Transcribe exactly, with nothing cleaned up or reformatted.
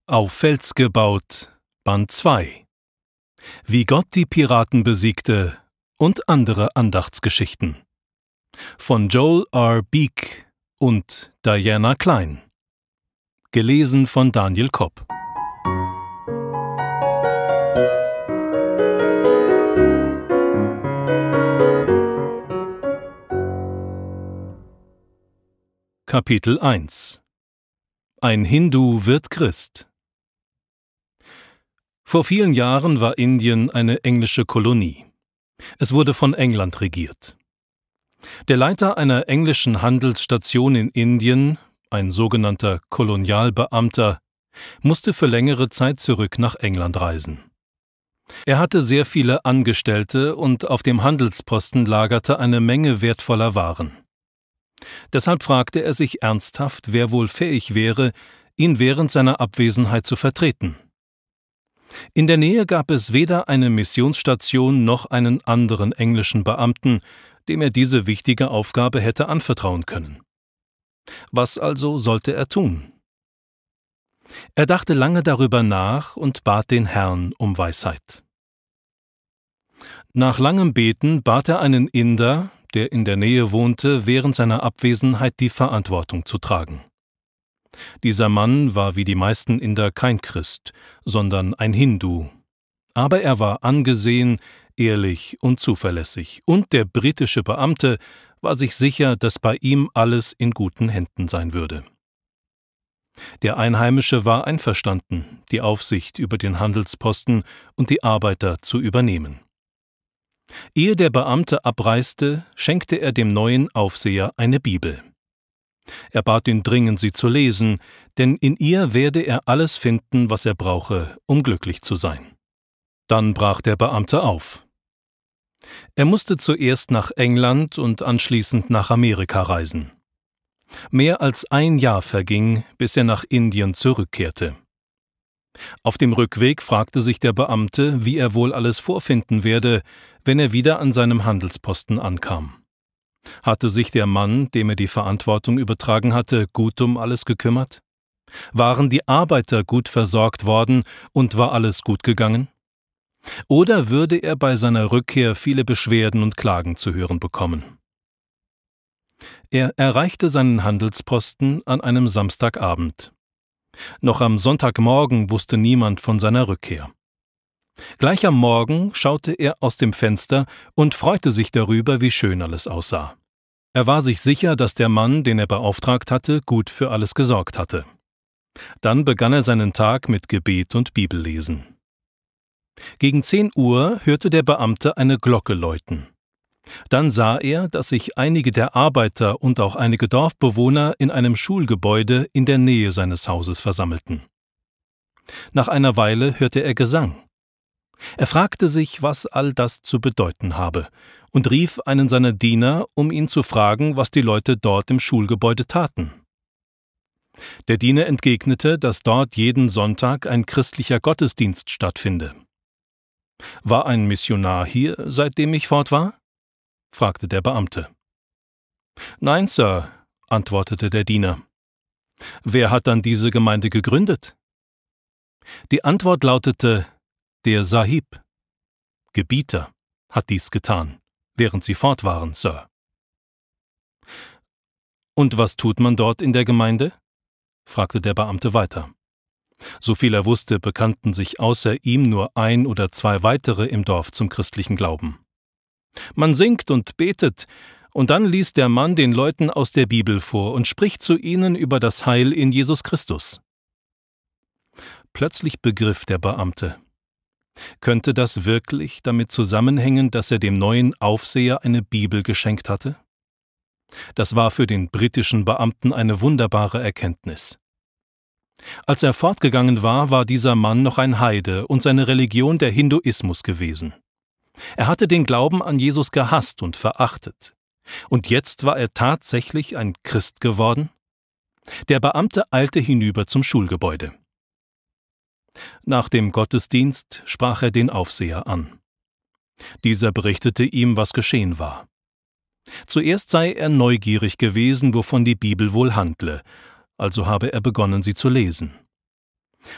Auf Fels gebaut, Band zwei. Wie Gott die Piraten besiegte und andere Andachtsgeschichten. Von Joel R. Beek und Diana Klein. Gelesen von Daniel Kopp. Kapitel eins. Ein Hindu wird Christ. Vor vielen Jahren war Indien eine englische Kolonie. Es wurde von England regiert. Der Leiter einer englischen Handelsstation in Indien, ein sogenannter Kolonialbeamter, musste für längere Zeit zurück nach England reisen. Er hatte sehr viele Angestellte und auf dem Handelsposten lagerte eine Menge wertvoller Waren. Deshalb fragte er sich ernsthaft, wer wohl fähig wäre, ihn während seiner Abwesenheit zu vertreten. In der Nähe gab es weder eine Missionsstation noch einen anderen englischen Beamten, dem er diese wichtige Aufgabe hätte anvertrauen können. Was also sollte er tun? Er dachte lange darüber nach und bat den Herrn um Weisheit. Nach langem Beten bat er einen Inder, der in der Nähe wohnte, während seiner Abwesenheit die Verantwortung zu tragen. Dieser Mann war wie die meisten Inder kein Christ, sondern ein Hindu. Aber er war angesehen, ehrlich und zuverlässig, und der britische Beamte war sich sicher, dass bei ihm alles in guten Händen sein würde. Der Einheimische war einverstanden, die Aufsicht über den Handelsposten und die Arbeiter zu übernehmen. Ehe der Beamte abreiste, schenkte er dem neuen Aufseher eine Bibel. Er bat ihn dringend, sie zu lesen, denn in ihr werde er alles finden, was er brauche, um glücklich zu sein. Dann brach der Beamte auf. Er musste zuerst nach England und anschließend nach Amerika reisen. Mehr als ein Jahr verging, bis er nach Indien zurückkehrte. Auf dem Rückweg fragte sich der Beamte, wie er wohl alles vorfinden werde, wenn er wieder an seinem Handelsposten ankam. Hatte sich der Mann, dem er die Verantwortung übertragen hatte, gut um alles gekümmert? Waren die Arbeiter gut versorgt worden und war alles gut gegangen? Oder würde er bei seiner Rückkehr viele Beschwerden und Klagen zu hören bekommen? Er erreichte seinen Handelsposten an einem Samstagabend. Noch am Sonntagmorgen wusste niemand von seiner Rückkehr. Gleich am Morgen schaute er aus dem Fenster und freute sich darüber, wie schön alles aussah. Er war sich sicher, dass der Mann, den er beauftragt hatte, gut für alles gesorgt hatte. Dann begann er seinen Tag mit Gebet und Bibellesen. Gegen zehn Uhr hörte der Beamte eine Glocke läuten. Dann sah er, dass sich einige der Arbeiter und auch einige Dorfbewohner in einem Schulgebäude in der Nähe seines Hauses versammelten. Nach einer Weile hörte er Gesang. Er fragte sich, was all das zu bedeuten habe, und rief einen seiner Diener, um ihn zu fragen, was die Leute dort im Schulgebäude taten. Der Diener entgegnete, dass dort jeden Sonntag ein christlicher Gottesdienst stattfinde. »War ein Missionar hier, seitdem ich fort war?« fragte der Beamte. »Nein, Sir«, antwortete der Diener. »Wer hat dann diese Gemeinde gegründet?« Die Antwort lautete, »Der Sahib, Gebieter, hat dies getan, während Sie fort waren, Sir.« »Und was tut man dort in der Gemeinde?« fragte der Beamte weiter. Soviel er wusste, bekannten sich außer ihm nur ein oder zwei weitere im Dorf zum christlichen Glauben. Man singt und betet, und dann liest der Mann den Leuten aus der Bibel vor und spricht zu ihnen über das Heil in Jesus Christus. Plötzlich begriff der Beamte. Könnte das wirklich damit zusammenhängen, dass er dem neuen Aufseher eine Bibel geschenkt hatte? Das war für den britischen Beamten eine wunderbare Erkenntnis. Als er fortgegangen war, war dieser Mann noch ein Heide und seine Religion der Hinduismus gewesen. Er hatte den Glauben an Jesus gehasst und verachtet. Und jetzt war er tatsächlich ein Christ geworden? Der Beamte eilte hinüber zum Schulgebäude. Nach dem Gottesdienst sprach er den Aufseher an. Dieser berichtete ihm, was geschehen war. Zuerst sei er neugierig gewesen, wovon die Bibel wohl handle, also habe er begonnen, sie zu lesen.